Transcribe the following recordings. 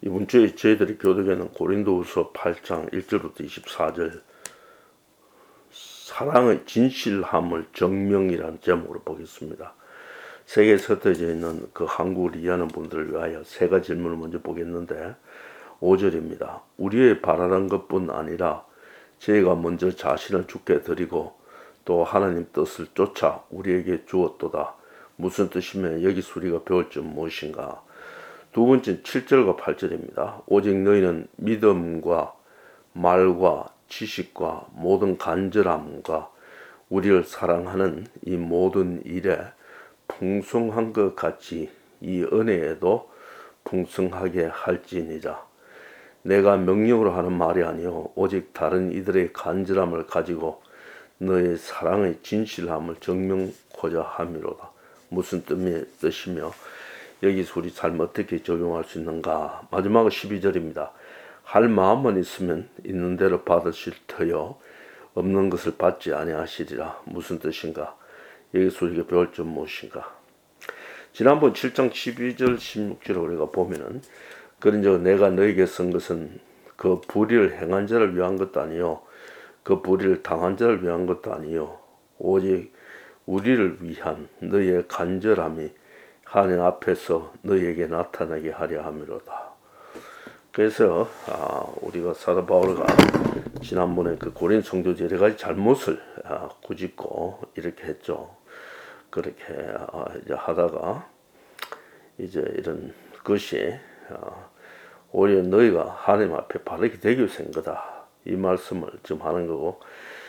이번 주에 저희들이 교독에는 고린도후서 8장 1절부터 24절 사랑의 진실함을 증명이라는 제목으로 보겠습니다. 세계에 흩어져 있는 그 한국을 이해하는 분들을 위하여 세 가지 질문을 먼저 보겠는데 5절입니다. 우리의 바라는 것뿐 아니라 저희가 먼저 자신을 주께 드리고 또 하나님 뜻을 쫓아 우리에게 주었도다. 무슨 뜻이며 여기서 우리가 배울 점 무엇인가? 두 번째는 7절과 8절입니다. 오직 너희는 믿음과 말과 지식과 모든 간절함과 우리를 사랑하는 이 모든 일에 풍성한 것 같이 이 은혜에도 풍성하게 할지니라. 내가 명령으로 하는 말이 아니요 오직 다른 이들의 간절함을 가지고 너의 사랑의 진실함을 증명코자 함이로다. 무슨 뜻이며 여기서 우리 삶 어떻게 적용할 수 있는가? 마지막은 12절입니다. 할 마음만 있으면 있는 대로 받으실 터여 없는 것을 받지 아니하시리라. 무슨 뜻인가? 여기서 우리가 배울 점 무엇인가? 지난번 7장 12절 16절을 우리가 보면은 그런즉 내가 너에게 쓴 것은 그 불의를 행한 자를 위한 것도 아니요 그 불의를 당한 자를 위한 것도 아니요 오직 우리를 위한 너의 간절함이 하나님 앞에서 너희에게 나타나게 하려 함이로다. 그래서 우리가 사도 바울가 지난번에 그 고린 성도들 여러 가지 잘못을 꾸짖고 이렇게 했죠. 그렇게 이제 하다가 이제 이런 것이 오히려 너희가 하나님 앞에 바르게 되기 위해서 한 거다. 이 말씀을 지금 하는 거고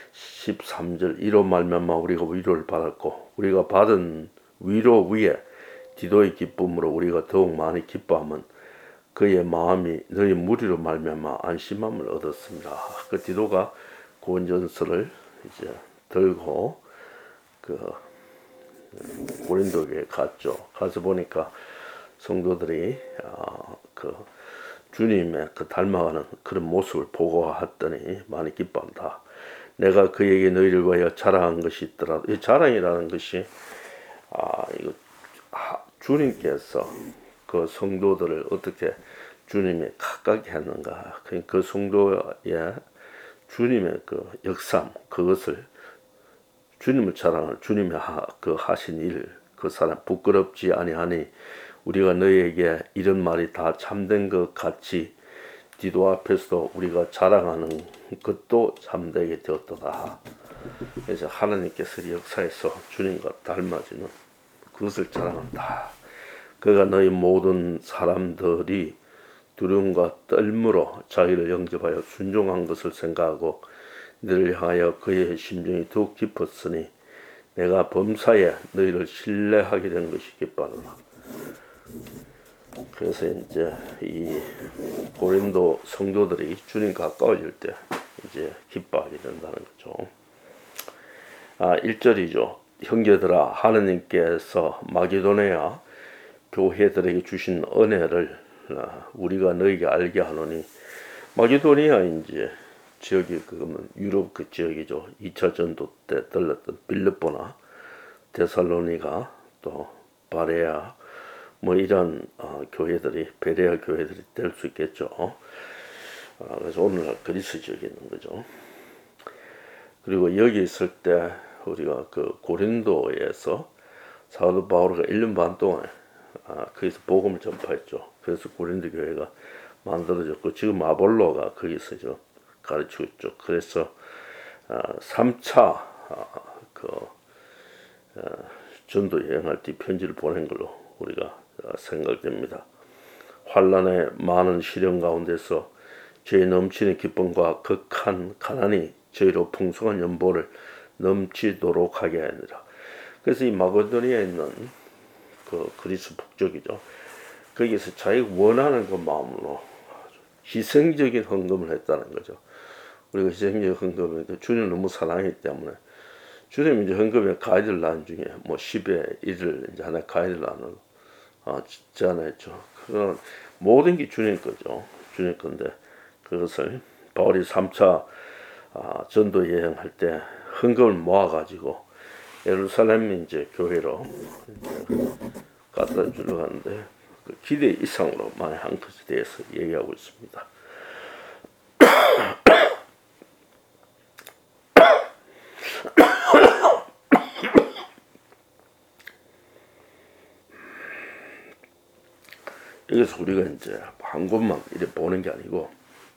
13절 이로 말미암아 우리가 위로를 받았고 우리가 받은 위로 위에 디도의 기쁨으로 우리가 더욱 많이 기뻐하면 그의 마음이 너희 무리로 말미암아 안심함을 얻었습니다. 그 디도가 구원전서를 이제 들고 그 고린도에 갔죠. 가서 보니까 성도들이 그 주님의 그 닮아가는 그런 모습을 보고 했더니 많이 기뻐한다. 내가 그에게 너희를 위하여 자랑한 것이 있더라. 이 자랑이라는 것이 이거 주님께서 그 성도들을 어떻게 주님에 가깝게 했는가. 그 성도의 주님의 그 역삼 그것을 주님을 자랑할 주님의 그 하신 일 그 사람 부끄럽지 아니하니 우리가 너희에게 이런 말이 다 참된 것 같이 디도 앞에서도 우리가 자랑하는 것도 참되게 되었도다. 그래서 하나님께서 역사에서 주님과 닮아지는 그것을 자랑한다. 그가 너희 모든 사람들이 두려움과 떨므로 자기를 영접하여 순종한 것을 생각하고 너희를 향하여 그의 심정이 더욱 깊었으니 내가 범사에 너희를 신뢰하게 된 것이 기뻐하노라. 그래서 이제 이 고린도 성도들이 주님 가까워질 때 이제 기뻐하게 된다는 거죠. 1절이죠. 형제들아 하느님께서 마게도니아 교회들에게 주신 은혜를 우리가 너에게 알게 하노니 마게도니아 이제 지역이 그러면 유럽 그 지역이죠. 2차 전도 때 들렀던 빌립보나 데살로니가 또 바레아 뭐 이런 교회들이 베레아 교회들이 될 수 있겠죠. 그래서 오늘날 그리스 지역에 있는 거죠. 그리고 여기 있을 때 우리가 그 고린도에서 사도 바울가 1년 반 동안 거기서 복음을 전파했죠. 그래서 고린도 교회가 만들어졌고 지금 아볼로가 거기서 가르치고 있죠. 그래서 3차 전도 여행할 때 편지를 보낸 걸로 우리가 생각됩니다. 환난의 많은 시련 가운데서 죄의 넘치는 기쁨과 극한 가난이 저희로 풍성한 연보를 넘치도록 하게 하니라. 그래서 이 마게도니아에 있는 그 그리스 북쪽이죠. 거기서 자기가 원하는 그 마음으로 희생적인 헌금을 했다는 거죠. 우리가 희생적인 헌금을 주님 너무 사랑하기 때문에 주님 이제 헌금의 가이드라인 중에 뭐 10의 1을 이제 하나 가이드라인을 제안했죠. 그건 모든 게 주님 거죠. 주님 건데 그것을 바울이 3차 전도 여행할 때 헌금을 모아가지고 예루살렘 이제 교회로 갖다 주려고 하는데 그 기대 이상으로 많이 한 것에 대해서 얘기하고 있습니다. 여기서 우리가 이제 한 곳만 이렇게 보는 게 아니고,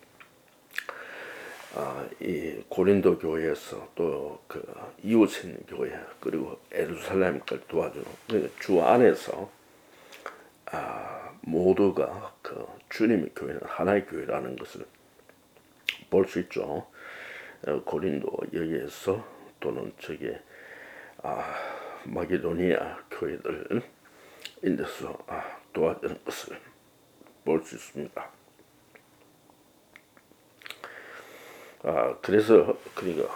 이 고린도 교회에서 또 그 이웃에 있는 교회, 그리고 예루살렘까지 도와주는 주 안에서 모두가 그 주님의 교회는 하나의 교회라는 것을 볼 수 있죠. 고린도 여기에서 또는 저기 마게도니아 교회들 인데서 도와주는 것을 볼 수 있습니다. 그래서 그러니까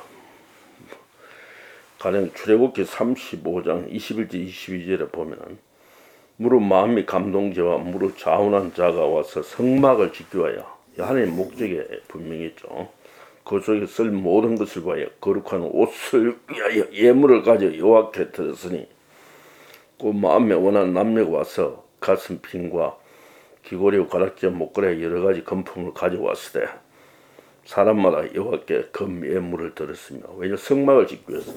가령 출애굽기 35장 21절 22절에 보면은 무릇 마음이 감동제와 무릇 자원한 자가 와서 성막을 짓기 위하여 하나님의 목적에 분명히 있죠. 그 속에 쓸 모든 것을 위하여 거룩한 옷을 위하여 예물을 가져 여호와께 드렸으니 그 마음에 원하는 남녀가 와서 가슴핀과 귀고리와 가락지 목걸이 여러 가지 금품을 가져왔을 때 사람마다 여호와께 금 예물을 드렸으며, 왜냐 성막을 짓기 위해서.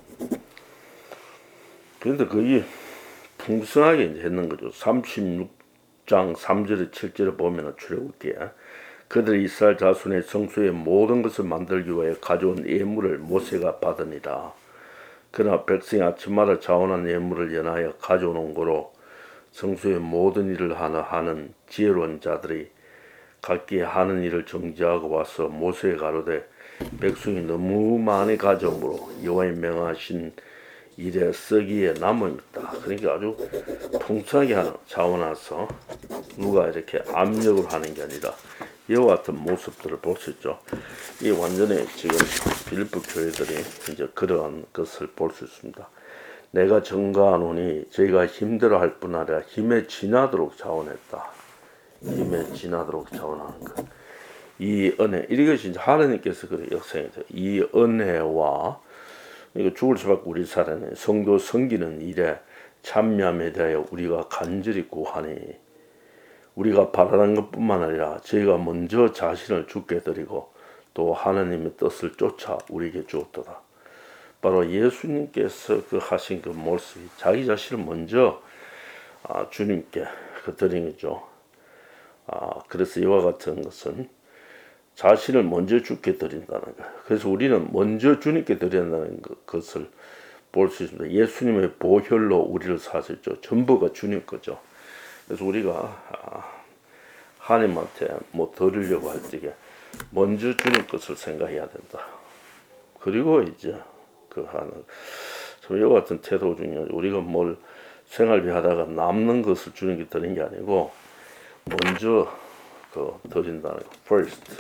그런데 거기 풍성하게 이제 했는 거죠. 36장 3절에 7절에 보면 출애굽기에 그들이 이스라엘 자손의 성소의 모든 것을 만들기 위하여 가져온 예물을 모세가 받으니라. 그러나 백성이 아침마다 자원한 예물을 연하여 가져오는 거로 성소의 모든 일을 하는 지혜로운 자들이 각기 하는 일을 정지하고 와서 모세에 가로되 백성이 너무 많이 가져오므로 여호와의 명하신 일에 쓰기에 남음이다. 그러니까 아주 풍성하게 자원해서 누가 이렇게 압력으로 하는 게 아니라 이와 같은 모습들을 볼 수 있죠. 이 완전히 지금 빌립보 교회들이 이제 그러한 것을 볼 수 있습니다. 내가 증거하노니 저희가 힘들어할 뿐 아니라 힘에 지나도록 자원했다. 힘에 지나도록 자원하는 것. 이 은혜, 이것이 이제 하나님께서 그래 역사에서 이 은혜와 이거 죽을 수밖에 우리 살아내 성도 섬기는 일에 참여함에 대하여 우리가 간절히 구하니 우리가 바라는 것뿐만 아니라 저희가 먼저 자신을 주께 드리고 또 하나님의 뜻을 쫓아 우리에게 주었도다. 바로 예수님께서 그 하신 그 모습이 자기 자신을 먼저 주님께 드린 거죠. 그래서 이와 같은 것은 자신을 먼저 주께 드린다는 거예요. 그래서 우리는 먼저 주님께 드린다는 것을 볼 수 있습니다. 예수님의 보혈로 우리를 사셨죠. 전부가 주님 거죠. 그래서 우리가 하나님한테 뭐 드리려고 할 적에 먼저 주님 것을 생각해야 된다. 그리고 이제 그 하는 참 이와 같은 태도 중에 우리가 뭘 생활비 하다가 남는 것을 주님께 드린 게 아니고 먼저 드린다는 거, first.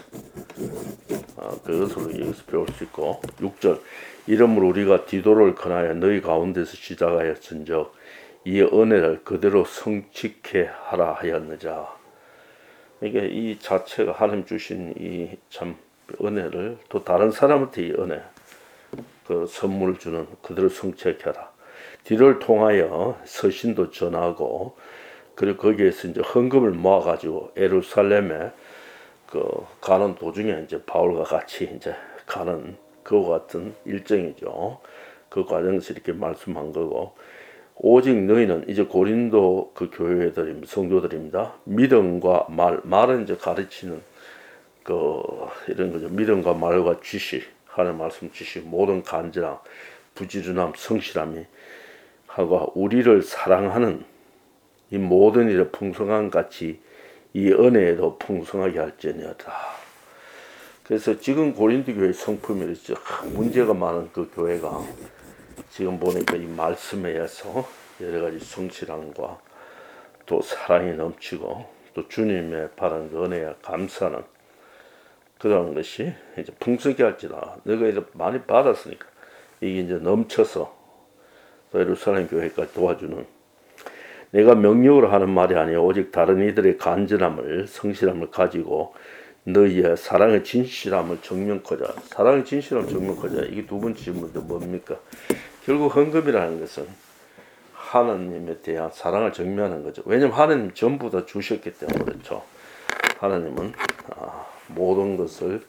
그것으로 여기서 배울 수 있고, 6절. 이러므로 우리가 디도를 권하여 너희 가운데서 시작하였은즉 이 은혜를 그대로 성취케 하라 하였느냐. 이게 이 자체가 하나님 주신 이 참 은혜를 또 다른 사람한테 이 은혜, 그 선물을 주는 그대로 성취케 하라. 디도를 통하여 서신도 전하고, 그리고 거기에서 이제 헌금을 모아가지고 예루살렘에 가는 도중에 이제 바울과 같이 이제 가는 그와 같은 일정이죠. 그 과정에서 이렇게 말씀한 거고, 오직 너희는 이제 고린도 그 교회들입니다. 성도들입니다. 믿음과 말은 이제 가르치는 이런 거죠. 믿음과 말과 지식, 하나님 말씀 지식, 모든 간절함, 부지런함, 성실함이 하고 우리를 사랑하는 이 모든 일에 풍성한 같이 이 은혜에도 풍성하게 할지니어다. 그래서 지금 고린도 교회 성품이 문제가 많은 그 교회가 지금 보니까 이 말씀에 의해서 여러 가지 성실함과 또 사랑이 넘치고 또 주님의 바라는 그 은혜에 감사하는 그런 것이 이제 풍성하게 할지라. 너가 이제 많이 받았으니까 이게 이제 넘쳐서 또 예루살렘 교회까지 도와주는, 내가 명령으로 하는 말이 아니요 오직 다른 이들의 간절함을 성실함을 가지고 너희의 사랑의 진실함을 증명하자. 사랑의 진실함을 증명하자. 이게 두 번째 질문인데 뭡니까? 결국 헌금이라는 것은 하나님에 대한 사랑을 증명하는 거죠. 왜냐하면 하나님 전부 다 주셨기 때문에 그렇죠. 하나님은 모든 것을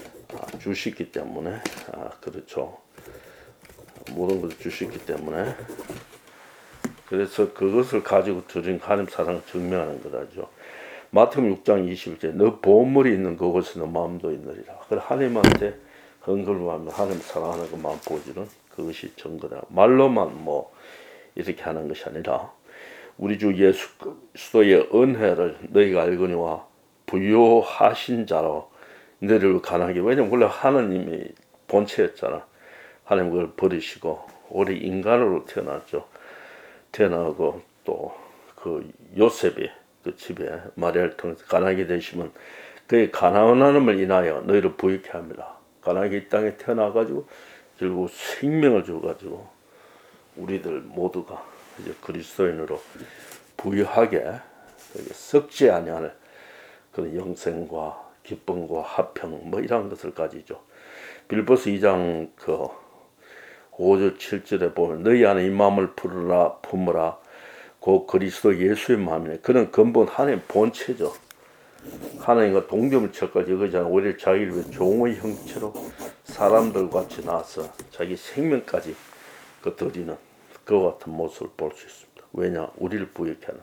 주셨기 때문에 그렇죠. 모든 것을 주셨기 때문에 그래서 그것을 가지고 드린 하나님 사랑을 증명하는 거죠. 마태복음 6장 20절 너 보물이 있는 그곳에 너 마음도 있느리라. 그래 하나님한테 헌금하면 하나님 사랑하는 그 마음 보여주는 그것이 증거다. 말로만 뭐 이렇게 하는 것이 아니라 우리 주 예수 그리스도의 은혜를 너희가 알거니와 부요하신 자로 너희를 가난하게. 왜냐면 원래 하나님이 본체였잖아. 하나님 그걸 버리시고 우리 인간으로 태어났죠. 태어나고 또 그 요셉이 그 집에 마리아를 통해서 가난하게 되시면 그의 가난함을 인하여 너희를 부유케 합니다. 가난하게 이 땅에 태어나가지고 결국 생명을 줘가지고 우리들 모두가 이제 그리스도인으로 부유하게 썩지 아니하는 그런 영생과 기쁨과 화평 뭐 이런 것을 가지죠. 빌보스 2장 그 5절 7절에 보면 너희 안에 이 마음을 품으라 그 그리스도 예수의 마음이네. 그는 근본 하나님 본체죠. 하나님과 동점을 척까지 여기잖아. 오히려 자기를 위해 종의 형체로 사람들 같이 나서 자기 생명까지 그 드리는 그와 같은 모습을 볼 수 있습니다. 왜냐? 우리를 부유케 하는.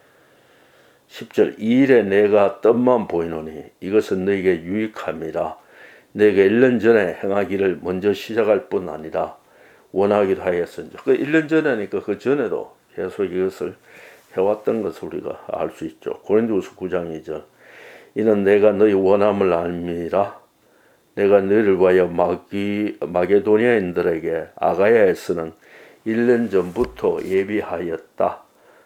10절 이 일에 내가 뜻만 보이노니 이것은 너에게 유익함이라. 내가 1년 전에 행하기를 먼저 시작할 뿐 아니라 원하기도 하였으니. 그 1년 전에니까 그 전에도 계속 이것을 해왔던 것을 우리가 알 수 있죠. 고린도후서 9장 2절 이는 내가 너희 원함을 알미라. 내가 너희를 위하여 마게도니아인들에게 아가야에서는 1년 전부터 예비하였다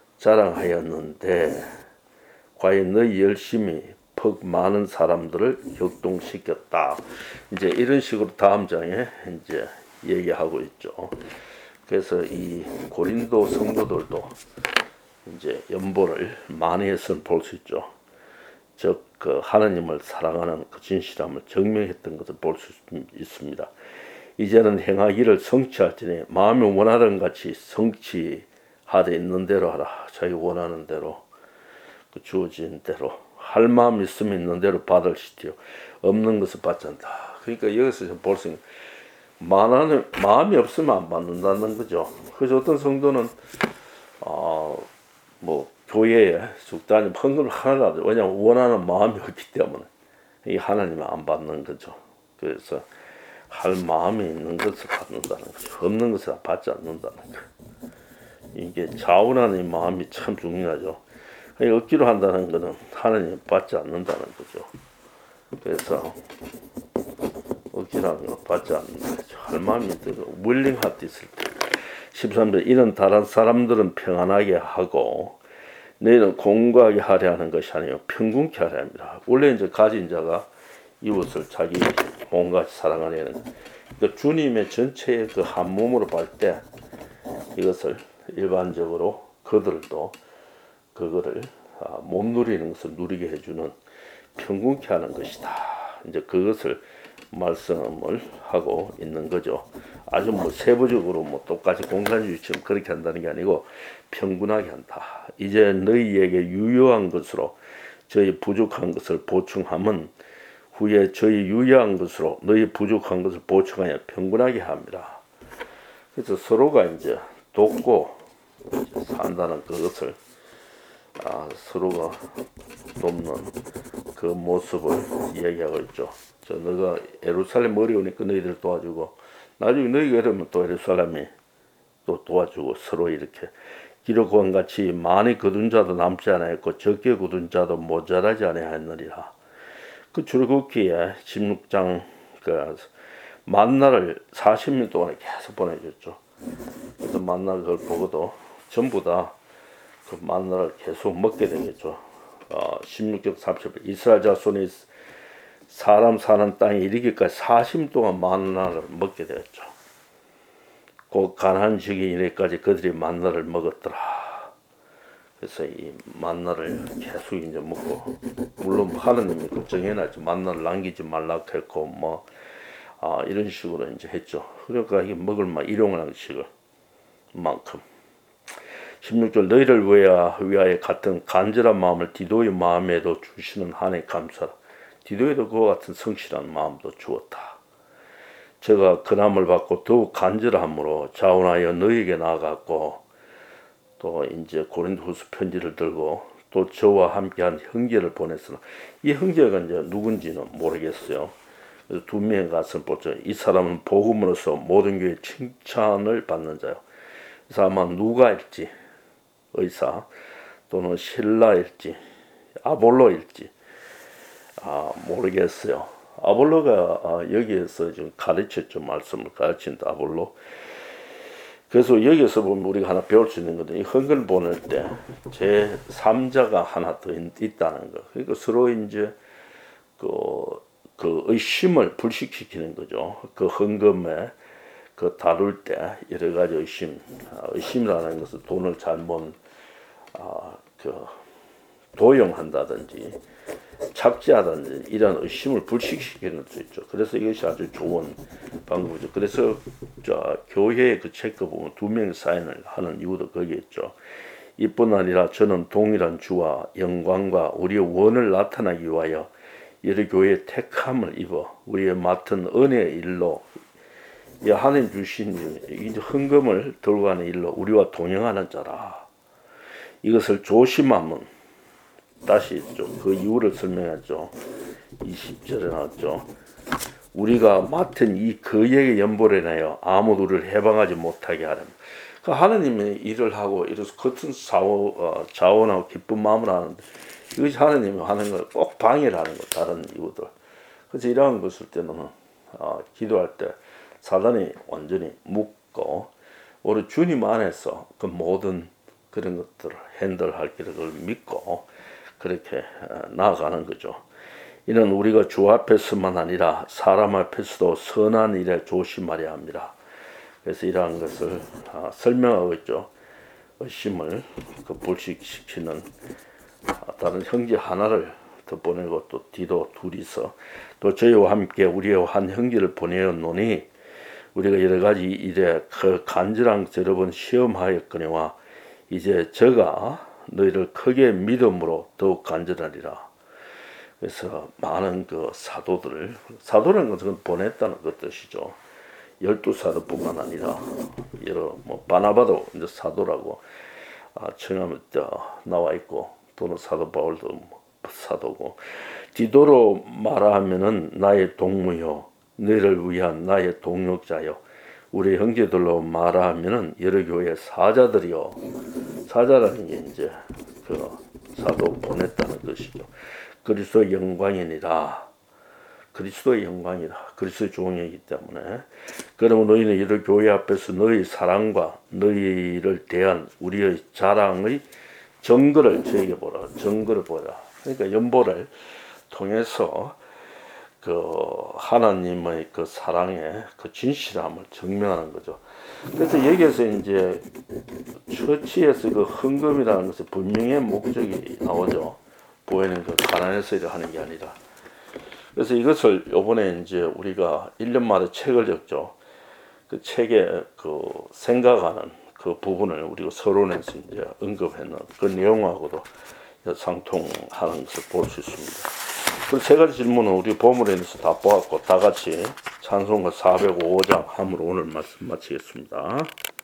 자랑하였는데 과연 너희 열심히 퍽 많은 사람들을 격동시켰다. 이제 이런 식으로 다음 장에 이제 얘기하고 있죠. 그래서 이 고린도 성도들도 이제 연보를 많이 했을 볼 수 있죠. 즉 그 하나님을 사랑하는 그 진실함을 증명했던 것을 볼 수 있습니다. 이제는 행하기를 성취할지니 마음이 원하던 같이 성취하되 있는 대로 하라. 자기 원하는 대로 그 주어진 대로 할 마음 있으면 있는 대로 받으시지요. 없는 것을 받지 않다. 그러니까 여기서 볼 수 있는 마음이 없으면 안 받는다는 거죠. 그래서 어떤 성도는 뭐 교회에 숙단이 헌금을 하나라도 왜냐하면 원하는 마음이 없기 때문에 이 하나님은 안 받는 거죠. 그래서 할 마음이 있는 것을 받는다는 거죠. 없는 것을 받지 않는다는 거. 이게 자원하는 마음이 참 중요하죠. 억지로 한다는 것은 하나님 받지 않는다는 거죠. 그래서 억지로 하는 건 받지 않는다. 할 마음이 들고 willing heart 있을 때. 13절 이는 다른 사람들은 평안하게 하고 너희는 공고하게 하려 하는 것이 아니요 평균케 하려 합니다. 원래 이제 가진 자가 이웃을 자기 몸같이 사랑하려는 그러니까 주님의 전체의 그 한 몸으로 볼 때 이것을 일반적으로 그들도 그거를 못 누리는 것을 누리게 해주는 평균케 하는 것이다. 이제 그것을 말씀을 하고 있는 거죠. 아주 뭐 세부적으로 뭐 똑같이 공산주의처럼 그렇게 한다는 게 아니고 평균하게 한다. 이제 너희에게 유효한 것으로 저희 부족한 것을 보충함은 후에 저희 유효한 것으로 너희 부족한 것을 보충하여 평균하게 합니다. 그래서 서로가 이제 돕고 이제 산다는 그것을 서로가 돕는 그 모습을 이야기하고 있죠. 너가 예루살렘 어려우니까 너희들 도와주고 나중에 너희가 이러면 또 예루살렘이 또 도와주고 서로 이렇게 기록과 같이 많이 거둔 자도 남지 않았고 적게 거둔 자도 모자라지 아니하였느니라. 그 출애굽기에 16장 그 만나를 40일 동안에 계속 보내줬죠. 그래서 만나 그걸 보고도 전부 다 그 만나를 계속 먹게 되겠죠. 16절 30절 이스라엘 자손이 사람 사는 땅에 이르기까지 40일 동안 만나를 먹게 되었죠. 그 가나안 지기 이래까지 그들이 만나를 먹었더라. 그래서 이 만나를 계속 이제 먹고 물론 하느님이 그 정해놨죠. 만나를 남기지 말라고 했고 뭐 이런 식으로 이제 했죠. 그러니까 이게 먹을 만 일용할 식을 만큼. 16절 너희를 위하여 같은 간절한 마음을 디도의 마음에도 주시는 하나님 감사라. 디도에도 그와 같은 성실한 마음도 주었다. 제가 근함을 받고 더욱 간절함으로 자원하여 너희에게 나아갔고 또 이제 고린도후서 편지를 들고 또 저와 함께한 형제를 보냈으나 이 형제가 이제 누군지는 모르겠어요. 그래서 두 명의 가슴 보죠. 이 사람은 복음으로서 모든 교회 칭찬을 받는 자요. 그래서 아마 누가일지 의사 또는 신라일지 아볼로일지 모르겠어요. 아볼로가 여기에서 지금 가르쳤죠. 말씀을 가르친다. 아볼로. 그래서 여기서 보면 우리가 하나 배울 수 있는 건데 이 헌금을 보낼 때 제 3자가 하나 더 있다는 거. 그러니까 서로 이제 그 의심을 불식시키는 거죠. 그 헌금에 그 다룰 때 여러 가지 의심이라는 것은 돈을 잘못 도용한다든지 착지하다든지 이런 의심을 불식시키는 수 있죠. 그래서 이것이 아주 좋은 방법이죠. 그래서 교회의 그 책도 보면 2명 사인을 하는 이유도 거기에 있죠. 이뿐 아니라 저는 동일한 주와 영광과 우리의 원을 나타나기 위하여 여러 교회의 택함을 입어 우리의 맡은 은혜의 일로 하나님 주신 헌금을 들고 가는 일로 우리와 동행하는 자라. 이것을 조심하면 다시 좀 그 이유를 설명하죠. 20절에 나왔죠. 우리가 맡은 이 거액의 연보를 인하여 아무도 우리를 해방하지 못하게 하려면 하나님이 일을 하고 이래서 겉은 자원하고 기쁜 마음을 하는데 이것이 하나님이 하는 걸 꼭 방해를 하는 거 다른 이유들. 그래서 이러한 것을 때는 기도할 때 사단이 완전히 묶고 우리 주님 안에서 그 모든 그런 것들을 핸들할 기를 믿고 그렇게 나아가는 거죠. 이는 우리가 주 앞에서만 아니라 사람 앞에서도 선한 일에 조심하려 합니다. 그래서 이러한 것을 설명하고 있죠. 의심을 불식시키는 다른 형제 하나를 더 보내고 또 디도 둘이서 또 저희와 함께 우리의 한 형제를 보내었노니 우리가 여러 가지 일에 그 간절한 여러 번 시험하였거니와 이제 저가 너희를 크게 믿음으로 더욱 간절하리라. 그래서 많은 그 사도라는 것은 보냈다는 그 뜻이죠. 12사도뿐만 아니라 여러 바나바도 이제 사도라고 청하면 나와 있고 또는 사도 바울도 사도고 디도로 말하면은 나의 동무요 너희를 위한 나의 동역자요 우리 형제들로 말하면은 여러 교회 사자들이요. 사자라는 게 이제 그 사도 보냈다는 것이죠. 그리스도의 영광이니라. 그리스도의 영광이라. 그리스도의 종이기 때문에. 그러면 너희는 여러 교회 앞에서 너희 사랑과 너희를 대한 우리의 자랑의 증거를 저에게 보라. 증거를 보라. 그러니까 연보를 통해서 그 하나님의 그 사랑의 그 진실함을 증명하는 거죠. 그래서 여기에서 이제 처치에서 그 헌금이라는 것은 분명히 목적이 나오죠. 보이는 그 가난해서 일을 하는 게 아니라. 그래서 이것을 요번에 이제 우리가 1년마다 책을 적죠. 그 책에 그 생각하는 그 부분을 우리가 서론에서 이제 언급했는 그 내용하고도 상통하는 것을 볼 수 있습니다. 그 세 가지 질문은 우리 보물에서 다 보았고 다 같이 찬송가 405장 함으로 오늘 말씀 마치겠습니다.